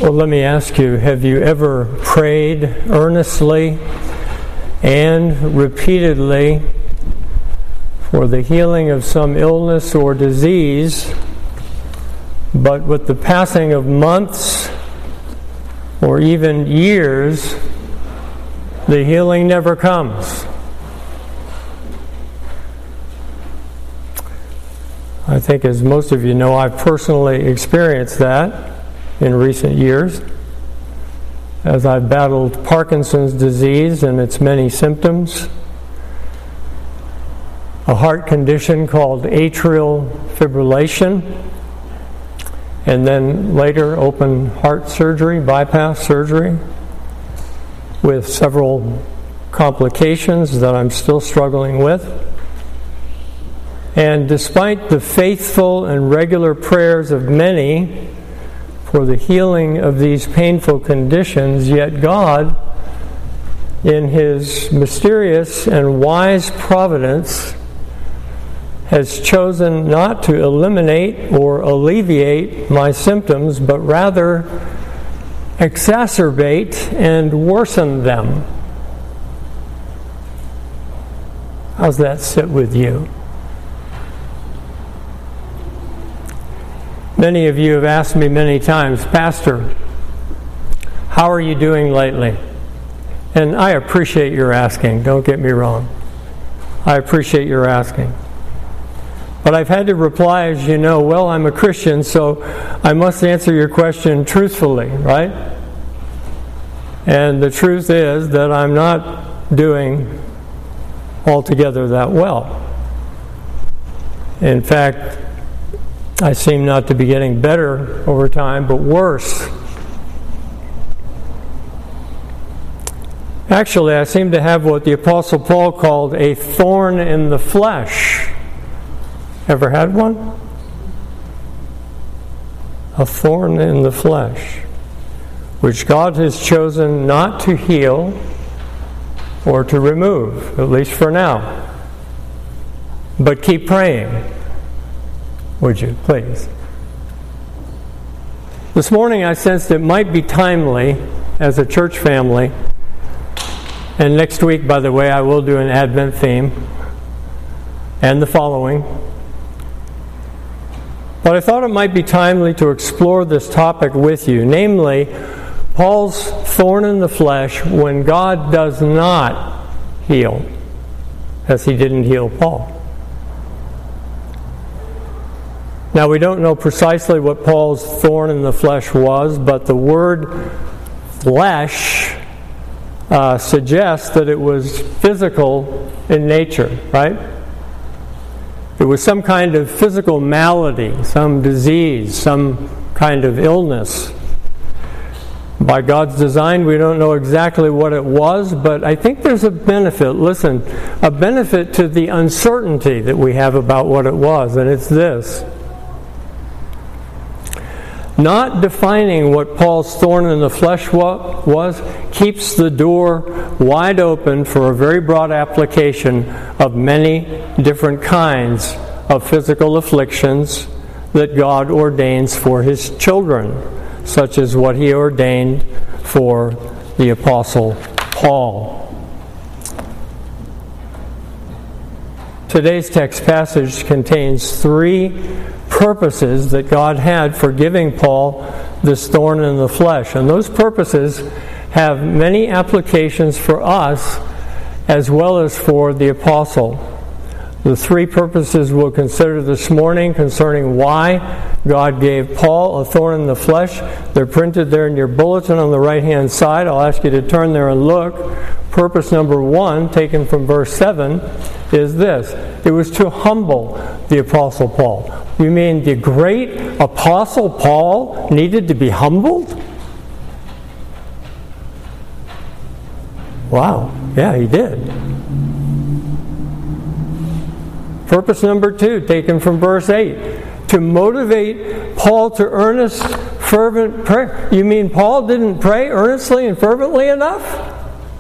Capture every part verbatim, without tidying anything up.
So let me ask you, have you ever prayed earnestly and repeatedly for the healing of some illness or disease, but with the passing of months or even years, the healing never comes? I think, as most of you know, I've personally experienced that in recent years as I've battled Parkinson's disease and its many symptoms, a heart condition called atrial fibrillation, and then later open heart surgery, bypass surgery, with several complications that I'm still struggling with. And despite the faithful and regular prayers of many for the healing of these painful conditions, yet God, in His mysterious and wise providence, has chosen not to eliminate or alleviate my symptoms, but rather exacerbate and worsen them. How's that sit with you? Many of you have asked me many times, Pastor, how are you doing lately? And I appreciate your asking, don't get me wrong. I appreciate your asking. But I've had to reply, as you know, well, I'm a Christian, so I must answer your question truthfully, right? And the truth is that I'm not doing altogether that well. In fact, I seem not to be getting better over time, but worse. Actually, I seem to have what the Apostle Paul called a thorn in the flesh. Ever had one? A thorn in the flesh, which God has chosen not to heal or to remove, at least for now. But keep praying. Would you, please? This morning I sensed it might be timely as a church family, and next week, by the way, I will do an Advent theme, and the following. But I thought it might be timely to explore this topic with you, namely, Paul's thorn in the flesh when God does not heal, as He didn't heal Paul. Now, we don't know precisely what Paul's thorn in the flesh was, but the word flesh uh, suggests that it was physical in nature, right? It was some kind of physical malady, some disease, some kind of illness. By God's design, we don't know exactly what it was, but I think there's a benefit, listen, a benefit to the uncertainty that we have about what it was, and it's this. Not defining what Paul's thorn in the flesh was keeps the door wide open for a very broad application of many different kinds of physical afflictions that God ordains for His children, such as what He ordained for the Apostle Paul. Today's text passage contains three purposes that God had for giving Paul this thorn in the flesh. And those purposes have many applications for us as well as for the apostle. The three purposes we'll consider this morning concerning why God gave Paul a thorn in the flesh. They're printed there in your bulletin on the right-hand side. I'll ask you to turn there and look. Purpose number one, taken from verse seven, is this. It was to humble the Apostle Paul. You mean the great Apostle Paul needed to be humbled? Wow, yeah, he did. Purpose number two, taken from verse eight, to motivate Paul to earnest, fervent prayer. You mean Paul didn't pray earnestly and fervently enough?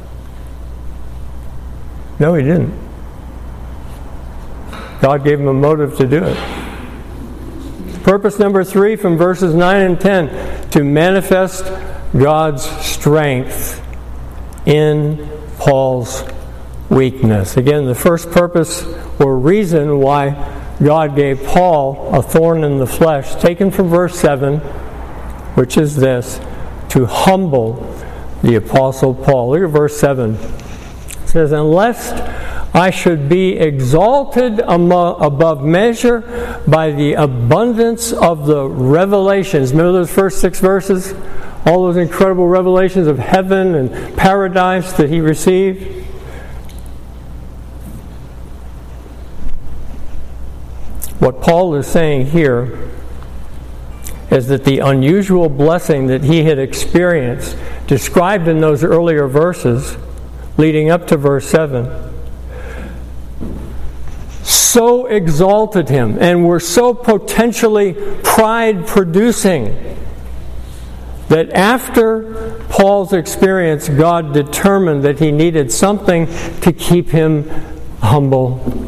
No, he didn't. God gave him a motive to do it. Purpose number three from verses nine and ten, to manifest God's strength in Paul's weakness. Again, the first purpose or reason why God gave Paul a thorn in the flesh, taken from verse seven, which is this, to humble the Apostle Paul. Look at verse seven. It says, "Unless I should be exalted above measure by the abundance of the revelations." Remember those first six verses? All those incredible revelations of heaven and paradise that he received. What Paul is saying here is that the unusual blessing that he had experienced, described in those earlier verses, leading up to verse seven, so exalted him and were so potentially pride-producing that after Paul's experience, God determined that he needed something to keep him humble.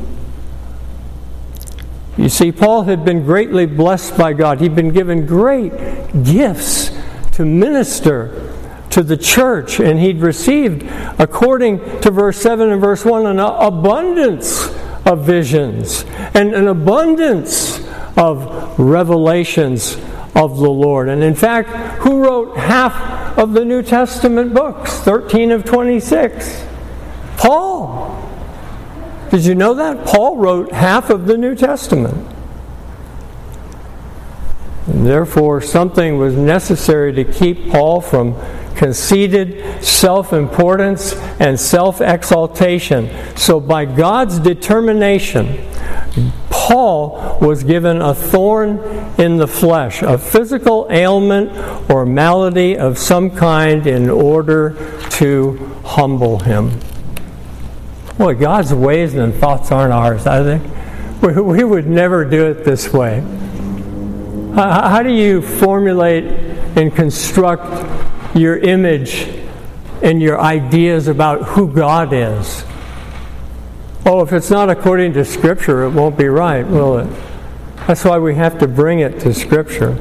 You see, Paul had been greatly blessed by God. He'd been given great gifts to minister to the church, and he'd received, according to verse seven and verse one, an abundance of visions and an abundance of revelations of the Lord. And in fact, who wrote half of the New Testament books? thirteen of twenty-six. Paul. Did you know that? Paul wrote half of the New Testament. And therefore, something was necessary to keep Paul from conceited self-importance and self-exaltation. So by God's determination, Paul was given a thorn in the flesh, a physical ailment or malady of some kind, in order to humble him. Boy, God's ways and thoughts aren't ours, are they? We, we would never do it this way. How, how do you formulate and construct your image and your ideas about who God is? Oh, if it's not according to Scripture, it won't be right, will it? That's why we have to bring it to Scripture.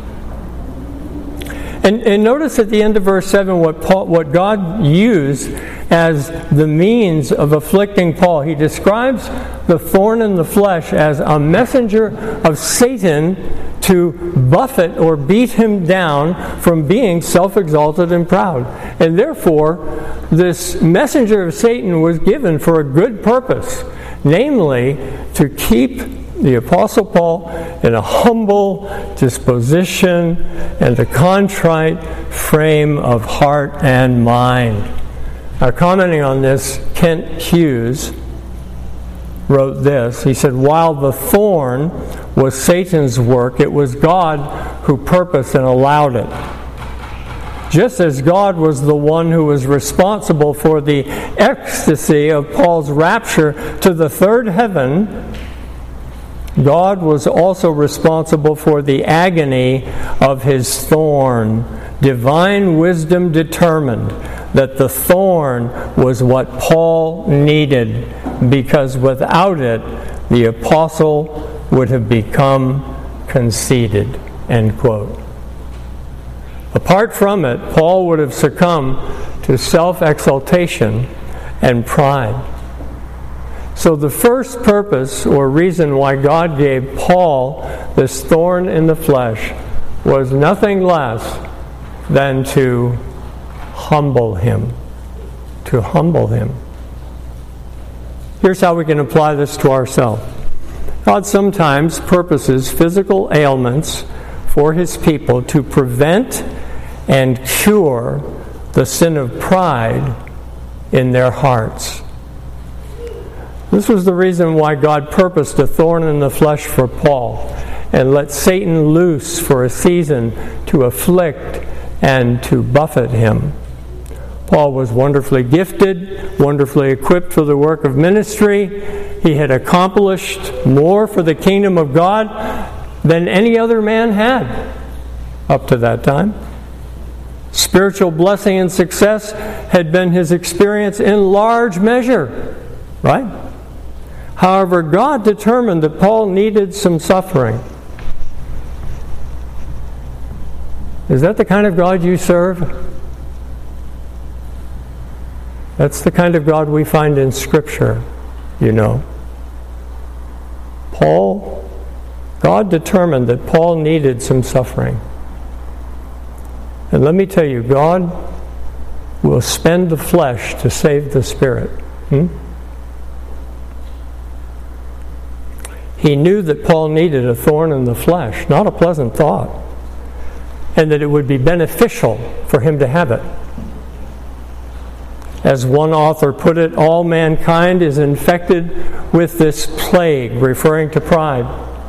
And, and notice at the end of verse seven what Paul, what God used as the means of afflicting Paul. He describes the thorn in the flesh as a messenger of Satan to buffet or beat him down from being self-exalted and proud. And therefore, this messenger of Satan was given for a good purpose, namely to keep the Apostle Paul in a humble disposition and a contrite frame of heart and mind. Now, commenting on this, Kent Hughes wrote this. He said, "While the thorn was Satan's work, it was God who purposed and allowed it. Just as God was the one who was responsible for the ecstasy of Paul's rapture to the third heaven, God was also responsible for the agony of his thorn. Divine wisdom determined that the thorn was what Paul needed, because without it, the apostle would have become conceited." End quote. Apart from it, Paul would have succumbed to self-exaltation and pride. So the first purpose or reason why God gave Paul this thorn in the flesh was nothing less than to humble him. To humble him. Here's how we can apply this to ourselves. God sometimes purposes physical ailments for his people to prevent and cure the sin of pride in their hearts. This was the reason why God purposed a thorn in the flesh for Paul and let Satan loose for a season to afflict and to buffet him. Paul was wonderfully gifted, wonderfully equipped for the work of ministry. He had accomplished more for the kingdom of God than any other man had up to that time. Spiritual blessing and success had been his experience in large measure, right? However, God determined that Paul needed some suffering. Is that the kind of God you serve? That's the kind of God we find in Scripture, you know. Paul, God determined that Paul needed some suffering. And let me tell you, God will spend the flesh to save the spirit. Hmm? He knew that Paul needed a thorn in the flesh, not a pleasant thought, and that it would be beneficial for him to have it. As one author put it, all mankind is infected with this plague, referring to pride.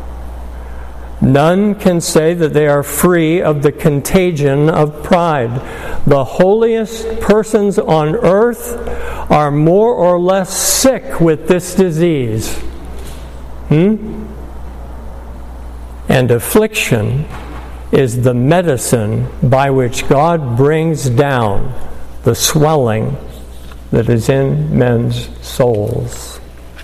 None can say that they are free of the contagion of pride. The holiest persons on earth are more or less sick with this disease. Hmm? And affliction is the medicine by which God brings down the swelling that is in men's souls.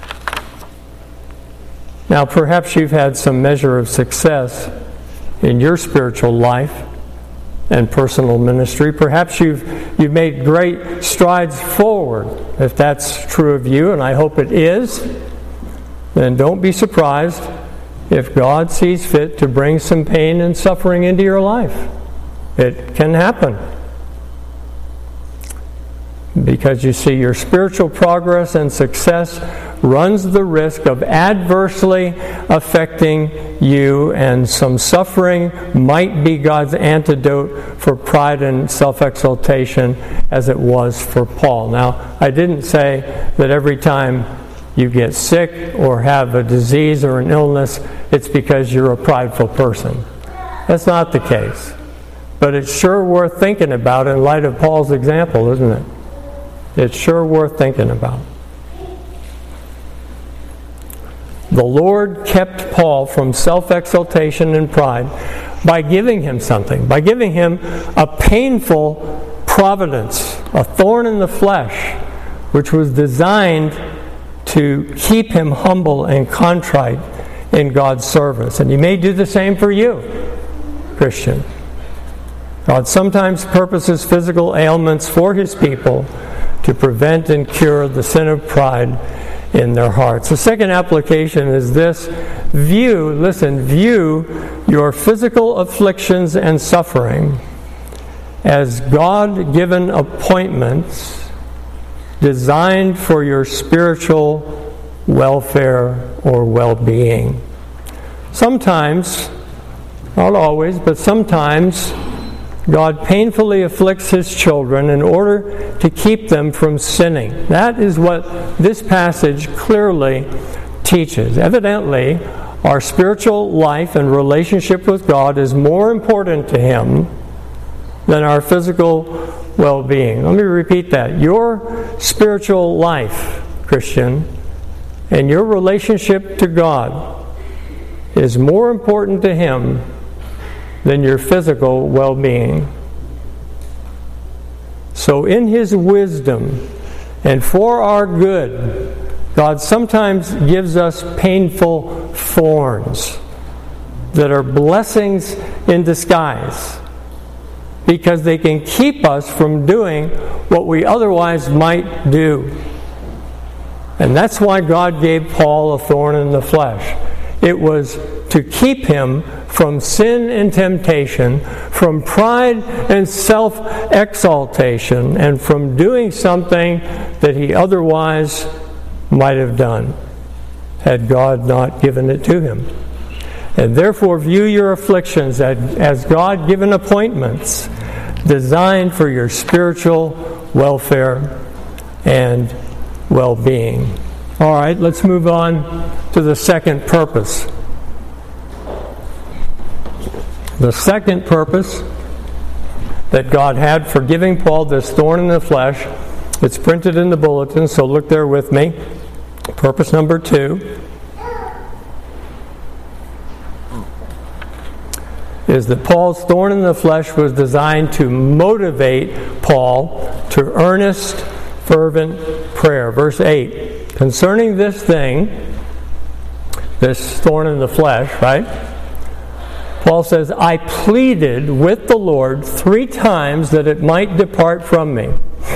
Now, perhaps you've had some measure of success in your spiritual life and personal ministry. Perhaps you've you've made great strides forward. If that's true of you, and I hope it is, then don't be surprised if God sees fit to bring some pain and suffering into your life. It can happen. Because you see, your spiritual progress and success runs the risk of adversely affecting you, and some suffering might be God's antidote for pride and self-exaltation, as it was for Paul. Now, I didn't say that every time you get sick or have a disease or an illness, it's because you're a prideful person. That's not the case. But it's sure worth thinking about in light of Paul's example, isn't it? It's sure worth thinking about. The Lord kept Paul from self-exaltation and pride by giving him something, by giving him a painful providence, a thorn in the flesh, which was designed to keep him humble and contrite in God's service. And He may do the same for you, Christian. God sometimes purposes physical ailments for His people to prevent and cure the sin of pride in their hearts. The second application is this: view, listen, view your physical afflictions and suffering as God-given appointments designed for your spiritual welfare or well-being. Sometimes, not always, but sometimes, God painfully afflicts His children in order to keep them from sinning. That is what this passage clearly teaches. Evidently, our spiritual life and relationship with God is more important to Him than our physical well-being. Let me repeat that. Your spiritual life, Christian, and your relationship to God is more important to Him than your physical well-being. So in His wisdom and for our good, God sometimes gives us painful thorns that are blessings in disguise, because they can keep us from doing what we otherwise might do. And that's why God gave Paul a thorn in the flesh. It was to keep him from sin and temptation, from pride and self-exaltation, and from doing something that he otherwise might have done had God not given it to him. And therefore view your afflictions as God-given appointments designed for your spiritual welfare and well-being. All right, let's move on to the second purpose. The second purpose that God had for giving Paul this thorn in the flesh, it's printed in the bulletin, so look there with me. Purpose number two is that Paul's thorn in the flesh was designed to motivate Paul to earnest, fervent prayer. Verse eight, concerning this thing, this thorn in the flesh, right? Paul says, I pleaded with the Lord three times that it might depart from me.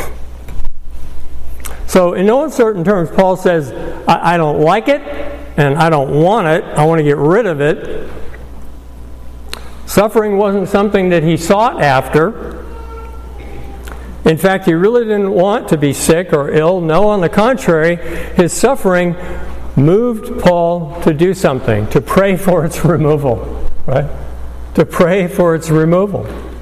So in no uncertain terms, Paul says, I, I don't like it, and I don't want it. I want to get rid of it. Suffering wasn't something that he sought after. In fact, he really didn't want to be sick or ill. No, on the contrary, his suffering moved Paul to do something, to pray for its removal, right? To pray for its removal.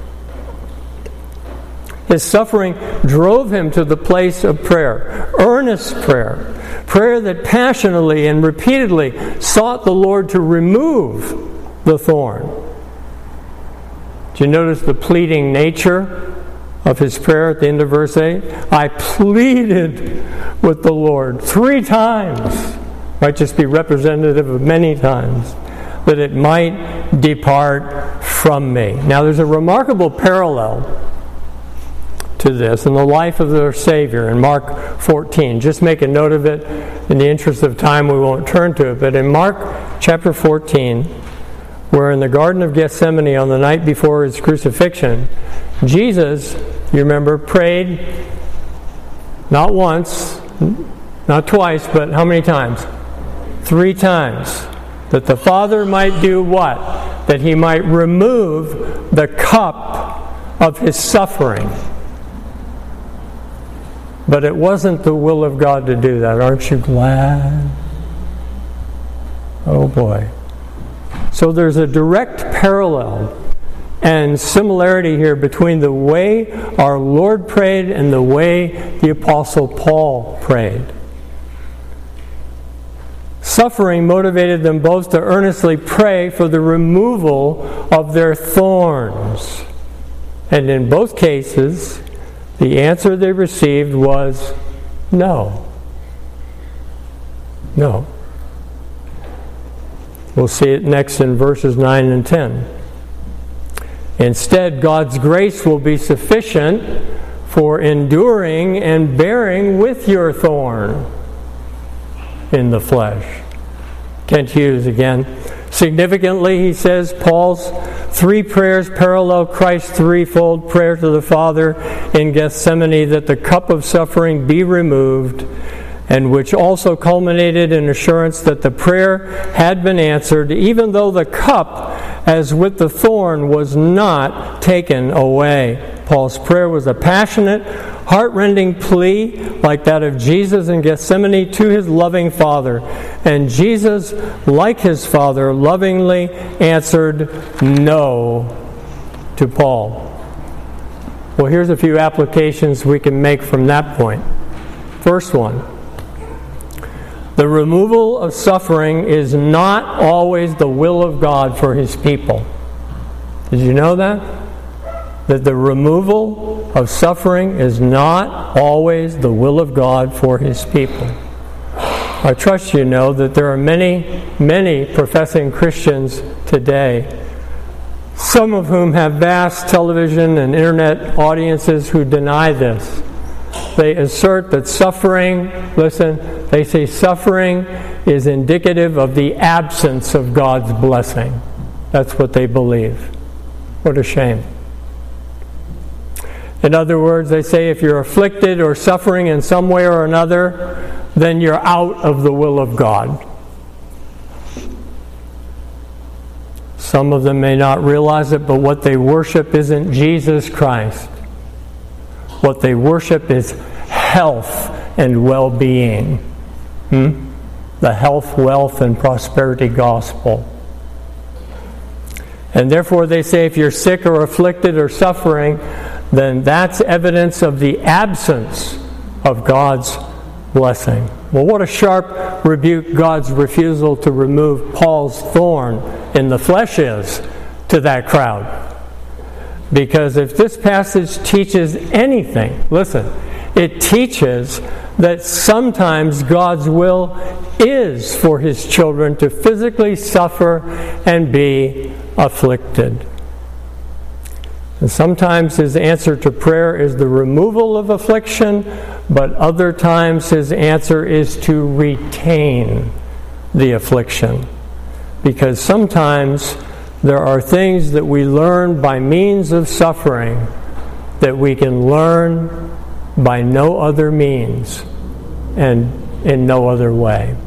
His suffering drove him to the place of prayer, earnest prayer, prayer that passionately and repeatedly sought the Lord to remove the thorn. Do you notice the pleading nature of his prayer at the end of verse eight? I pleaded with the Lord three times. Might just be representative of many times, that it might depart from me. Now there's a remarkable parallel to this in the life of their Savior in Mark fourteen. Just make a note of it. In the interest of time, we won't turn to it. But in Mark chapter fourteen, where in the Garden of Gethsemane on the night before his crucifixion, Jesus, you remember, prayed not once, not twice, but how many times? Three times. That the Father might do what? That he might remove the cup of his suffering. But it wasn't the will of God to do that. Aren't you glad? Oh boy. So there's a direct parallel and similarity here between the way our Lord prayed and the way the Apostle Paul prayed. Suffering motivated them both to earnestly pray for the removal of their thorns. And in both cases, the answer they received was no. No. We'll see it next in verses nine and ten. Instead, God's grace will be sufficient for enduring and bearing with your thorn in the flesh. Kent Hughes again. Significantly, he says, Paul's three prayers parallel Christ's threefold prayer to the Father in Gethsemane that the cup of suffering be removed, and which also culminated in assurance that the prayer had been answered, even though the cup, as with the thorn, was not taken away. Paul's prayer was a passionate, heart-rending plea like that of Jesus in Gethsemane to his loving Father. And Jesus, like his Father, lovingly answered no to Paul. Well, here's a few applications we can make from that point. First one. The removal of suffering is not always the will of God for his people. Did you know that? That the removal of suffering is not always the will of God for his people. I trust you know that there are many, many professing Christians today, some of whom have vast television and internet audiences who deny this. They assert that suffering, listen, they say suffering is indicative of the absence of God's blessing. That's what they believe. What a shame. In other words, they say if you're afflicted or suffering in some way or another, then you're out of the will of God. Some of them may not realize it, but what they worship isn't Jesus Christ. What they worship is health and well-being. Hmm? The health, wealth, and prosperity gospel. And therefore they say if you're sick or afflicted or suffering, then that's evidence of the absence of God's blessing. Well, what a sharp rebuke God's refusal to remove Paul's thorn in the flesh is to that crowd. Because if this passage teaches anything, listen, it teaches that sometimes God's will is for his children to physically suffer and be afflicted. And sometimes his answer to prayer is the removal of affliction, but other times his answer is to retain the affliction. Because sometimes there are things that we learn by means of suffering that we can learn by no other means and in no other way.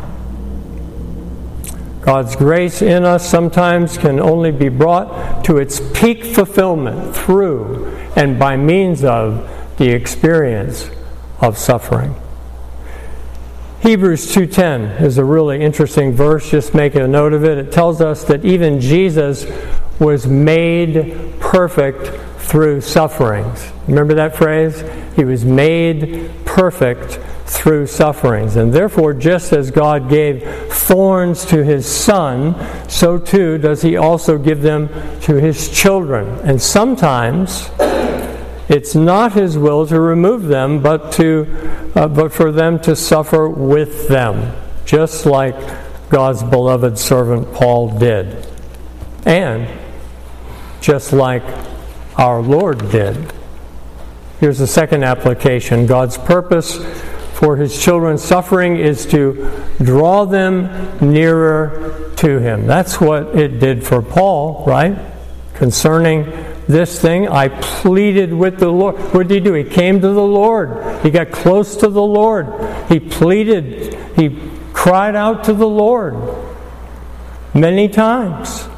God's grace in us sometimes can only be brought to its peak fulfillment through and by means of the experience of suffering. Hebrews two ten is a really interesting verse. Just make a note of it. It tells us that even Jesus was made perfect through sufferings. Remember that phrase? He was made perfect through sufferings. And therefore, just as God gave thorns to His Son, so too does He also give them to His children. And sometimes it's not His will to remove them, but to uh, but for them to suffer with them, just like God's beloved servant Paul did, and just like our Lord did. Here's the second application. God's purpose for His children's suffering is to draw them nearer to Him. That's what it did for Paul, right? Concerning this thing, I pleaded with the Lord. What did he do? He came to the Lord. He got close to the Lord. He pleaded. He cried out to the Lord many times.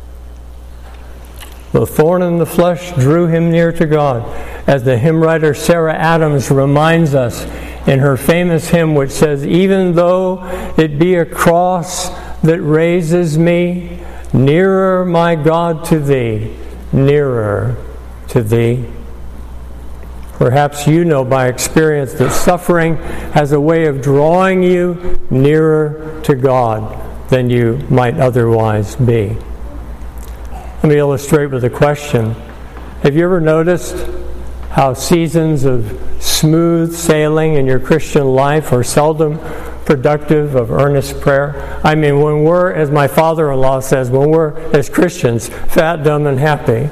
The thorn in the flesh drew him near to God. As the hymn writer Sarah Adams reminds us in her famous hymn which says, even though it be a cross that raises me, nearer, my God, to Thee, nearer to Thee. Perhaps you know by experience that suffering has a way of drawing you nearer to God than you might otherwise be. Let me illustrate with a question. Have you ever noticed how seasons of smooth sailing in your Christian life are seldom productive of earnest prayer? I mean, when we're, as my father-in-law says, when we're, as Christians, fat, dumb, and happy,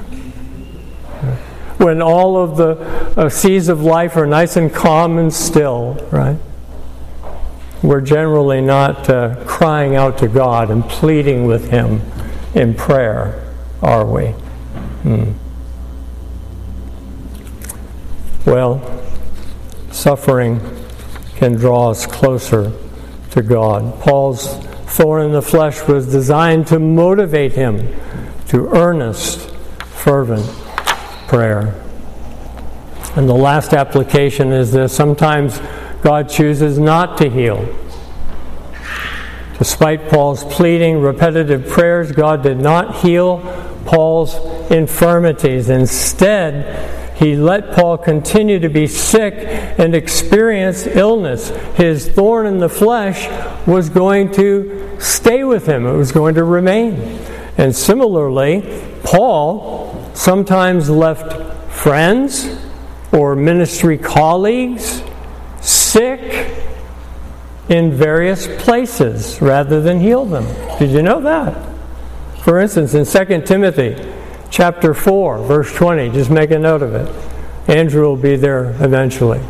when all of the uh, seas of life are nice and calm and still, right? We're generally not uh, crying out to God and pleading with Him in prayer, are we? Hmm. Well, suffering can draw us closer to God. Paul's thorn in the flesh was designed to motivate him to earnest, fervent prayer. And the last application is this: sometimes God chooses not to heal. Despite Paul's pleading, repetitive prayers, God did not heal Paul's infirmities. Instead, He let Paul continue to be sick and experience illness. His thorn in the flesh was going to stay with him. It was going to remain. And similarly, Paul sometimes left friends or ministry colleagues sick in various places rather than heal them. Did you know that? For instance, in Second Timothy chapter four, verse twenty, just make a note of it. Andrew will be there eventually.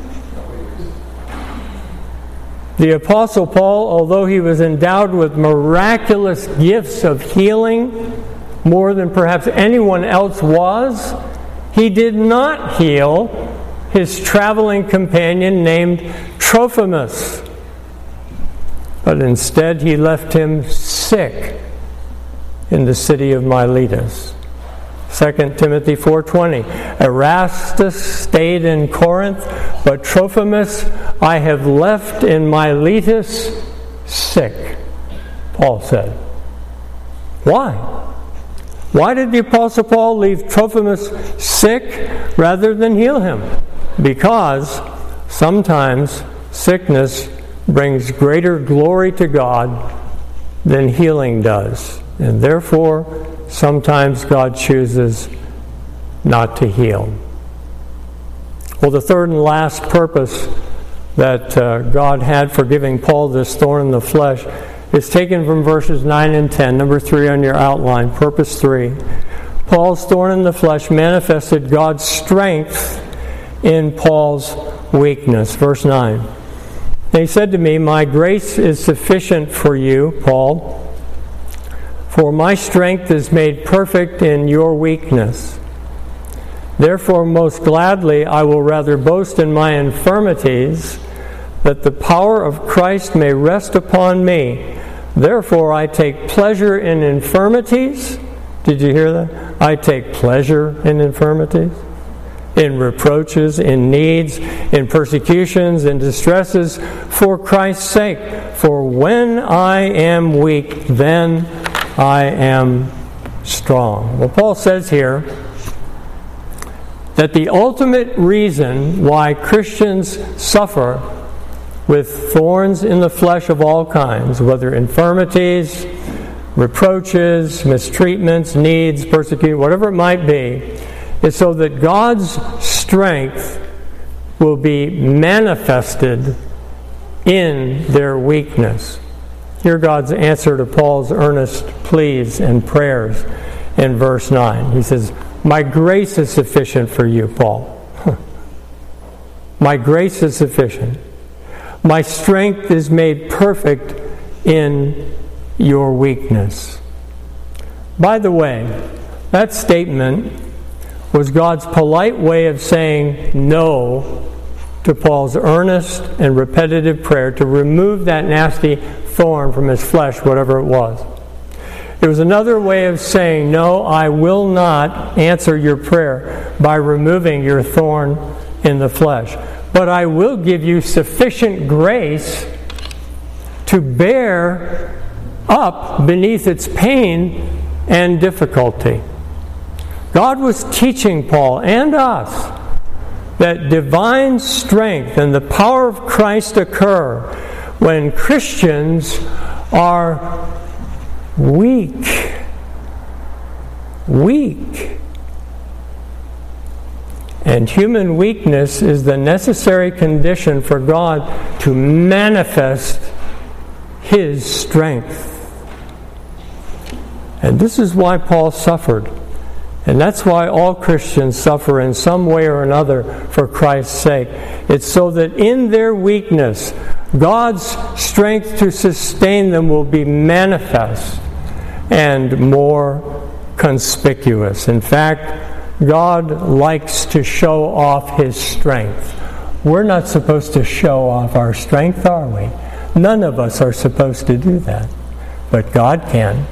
The Apostle Paul, although he was endowed with miraculous gifts of healing, more than perhaps anyone else was, he did not heal his traveling companion named Trophimus, but instead he left him sick in the city of Miletus. Second Timothy four twenty, Erastus stayed in Corinth, but Trophimus I have left in Miletus sick, Paul said. Why? Why did the Apostle Paul leave Trophimus sick rather than heal him? Because sometimes sickness brings greater glory to God than healing does. And therefore, sometimes God chooses not to heal. Well, the third and last purpose that uh, God had for giving Paul this thorn in the flesh is taken from verses nine and ten, number three on your outline, purpose three. Paul's thorn in the flesh manifested God's strength in Paul's weakness. Verse nine. And he said to me, my grace is sufficient for you, Paul, For my strength is made perfect in your weakness. Therefore, most gladly, I will rather boast in my infirmities, that the power of Christ may rest upon me. Therefore, I take pleasure in infirmities. Did you hear that? I take pleasure in infirmities, in reproaches, in needs, in persecutions, in distresses, for Christ's sake. For when I am weak, then I am strong. Well, Paul says here that the ultimate reason why Christians suffer with thorns in the flesh of all kinds, whether infirmities, reproaches, mistreatments, needs, persecution, whatever it might be, is so that God's strength will be manifested in their weakness. Hear God's answer to Paul's earnest pleas and prayers in verse nine. He says, my grace is sufficient for you, Paul. My grace is sufficient. My strength is made perfect in your weakness. By the way, that statement was God's polite way of saying no to Paul's earnest and repetitive prayer to remove that nasty thorn from his flesh, whatever it was. It was another way of saying, no, I will not answer your prayer by removing your thorn in the flesh. But I will give you sufficient grace to bear up beneath its pain and difficulty. God was teaching Paul and us that divine strength and the power of Christ occur when Christians are weak. Weak. And human weakness is the necessary condition for God to manifest His strength. And this is why Paul suffered. And that's why all Christians suffer in some way or another for Christ's sake. It's so that in their weakness, God's strength to sustain them will be manifest and more conspicuous. In fact, God likes to show off His strength. We're not supposed to show off our strength, are we? None of us are supposed to do that. But God can.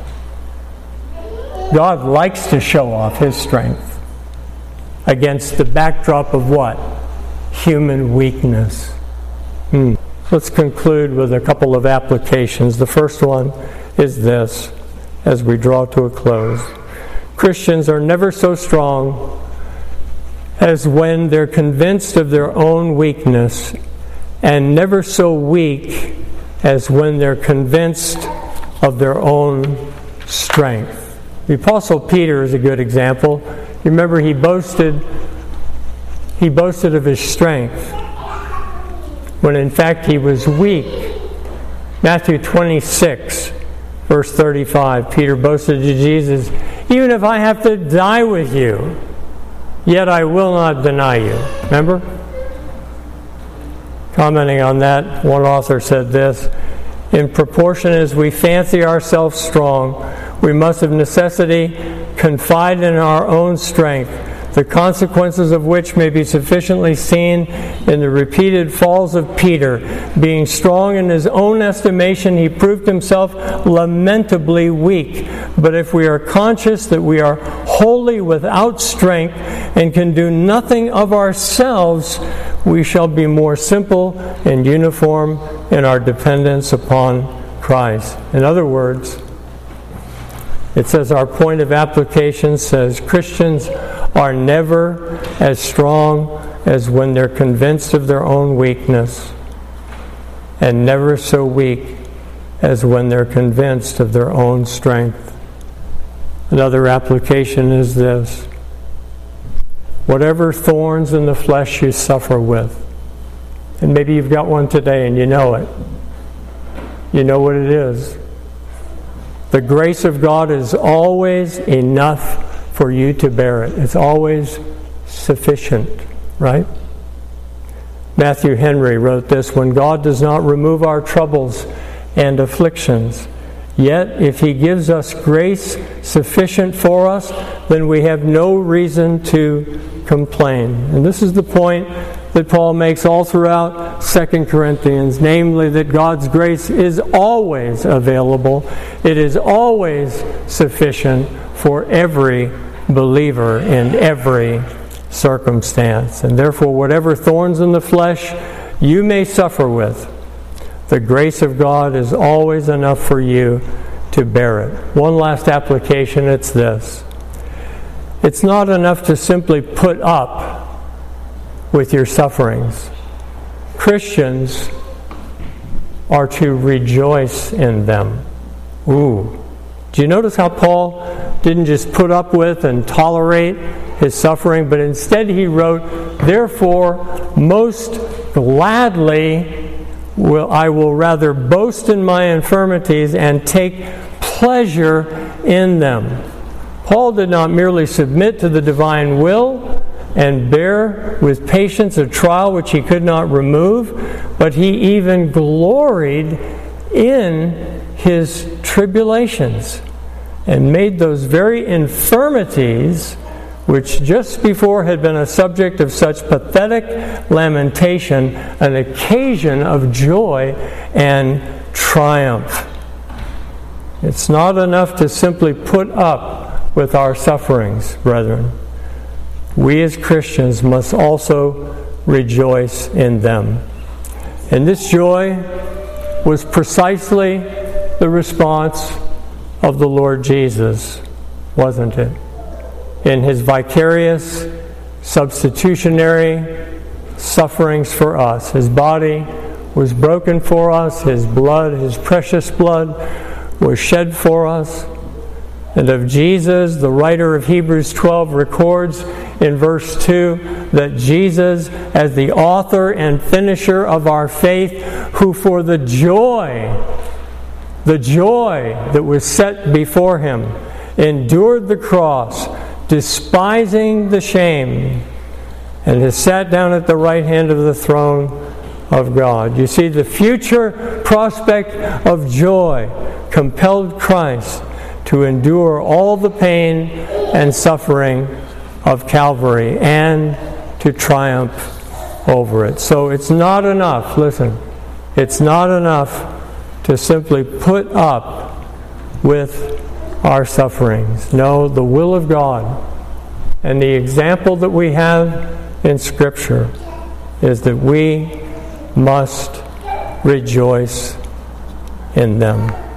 God likes to show off His strength against the backdrop of what? Human weakness. Hmm. Let's conclude with a couple of applications. The first one is this, as we draw to a close. Christians are never so strong as when they're convinced of their own weakness, and never so weak as when they're convinced of their own strength. The Apostle Peter is a good example. You remember he boasted he boasted of his strength when in fact he was weak. Matthew twenty-six, verse thirty-five, Peter boasted to Jesus, even if I have to die with you, yet I will not deny you. Remember? Commenting on that, one author said this, in proportion as we fancy ourselves strong, we must of necessity confide in our own strength, the consequences of which may be sufficiently seen in the repeated falls of Peter. Being strong in his own estimation, he proved himself lamentably weak. But if we are conscious that we are wholly without strength and can do nothing of ourselves, we shall be more simple and uniform in our dependence upon Christ. In other words, it says our point of application says Christians are never as strong as when they're convinced of their own weakness, and never so weak as when they're convinced of their own strength. Another application is this. Whatever thorns in the flesh you suffer with, and maybe you've got one today and you know it. You know what it is. The grace of God is always enough for you to bear it. It's always sufficient, right? Matthew Henry wrote this, when God does not remove our troubles and afflictions, Yet, if He gives us grace sufficient for us, then we have no reason to complain. And this is the point that Paul makes all throughout Second Corinthians, namely that God's grace is always available. It is always sufficient for every believer in every circumstance. And therefore, whatever thorns in the flesh you may suffer with, the grace of God is always enough for you to bear it. One last application, it's this. It's not enough to simply put up with your sufferings. Christians are to rejoice in them. Ooh. Do you notice how Paul didn't just put up with and tolerate his suffering, but instead he wrote, "Therefore, most gladly will I will rather boast in my infirmities and take pleasure in them." Paul did not merely submit to the divine will and bear with patience a trial which he could not remove, but he even gloried in his tribulations and made those very infirmities, which just before had been a subject of such pathetic lamentation, an occasion of joy and triumph. It's not enough to simply put up with our sufferings, brethren. We as Christians must also rejoice in them. And this joy was precisely the response of the Lord Jesus, wasn't it? In His vicarious, substitutionary sufferings for us. His body was broken for us. His blood, His precious blood, was shed for us. And of Jesus, the writer of Hebrews twelve records in verse two that Jesus, as the author and finisher of our faith, who for the joy, the joy that was set before Him, endured the cross, despising the shame, and has sat down at the right hand of the throne of God. You see, the future prospect of joy compelled Christ to endure all the pain and suffering of Calvary and to triumph over it. So it's not enough, listen, it's not enough to simply put up with our sufferings. No, the will of God and the example that we have in Scripture is that we must rejoice in them.